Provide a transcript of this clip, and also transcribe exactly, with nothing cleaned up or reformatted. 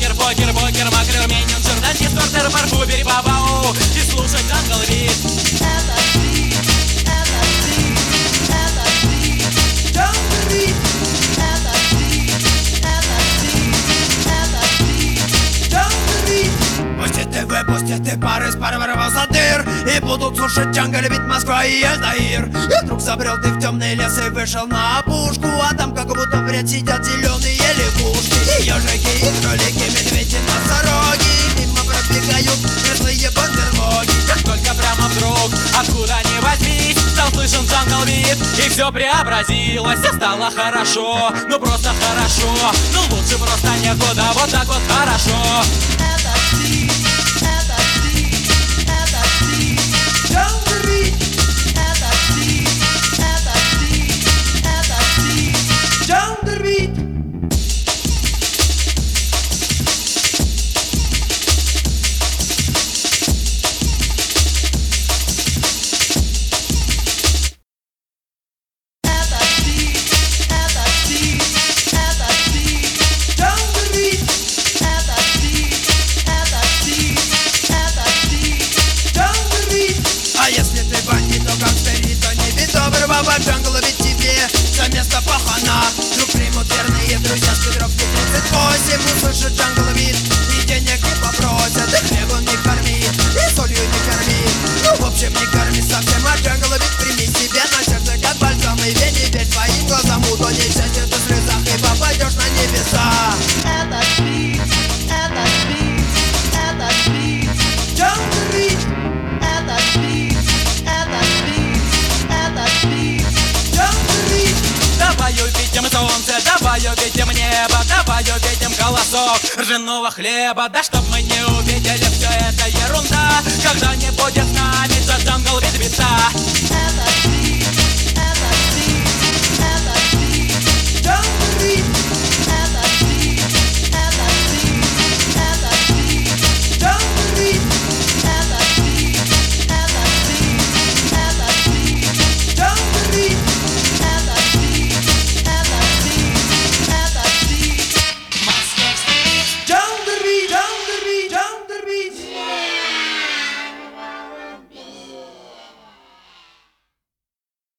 покер, покер, покер, макро, менеджер, дантист, портер, парфу, бери бабау и слушай джангл бит. Это бит, это бит, это бит, джангл бит. Это бит, это бит, это бит, джангл бит. Пусть ты выпустят ты пары с пары ворвался дыр, и будут слушать джангл бит Москва и Эльдаир. И вдруг забрел ты в темный лес и вышел на опушку, а там как будто в ряд сидят зеленые лягушки. И ежики, и кролики, медведи, носороги, мимо пробегают мерзлые бандерлоги. Как только прямо вдруг, откуда ни возьмись, стал слышен джангл бит, и все преобразилось, и стало хорошо, ну просто хорошо, ну лучше просто некуда, вот так вот хорошо. Это бит, это бит, это бит, джангл бит. Это бит, это бит, это бит, джангл бит. А если ты бандит, то гангстери, то не бит добрый баба джангл бит тебе за место пахана. Вдруг примут верные друзья с Петровки тридцать восемь, услышат джангл бит и денег не попросят, и хлебом не корми, и солью не корми, ну в общем не корми совсем, а джангл бит прими себе на сердце как бальзам, и верь, верь твоим глазам, утонешь в счастье ты в слезах и попадешь на небеса. Это бит, это бит, это бит, Джангл бит, это бит, это бит, это бит, джангл бит. Давай увидим солнце, давай увидим небо, давай увидим колосок ржаного хлеба. Да чтоб мы не увидели, все это ерунда, когда не будет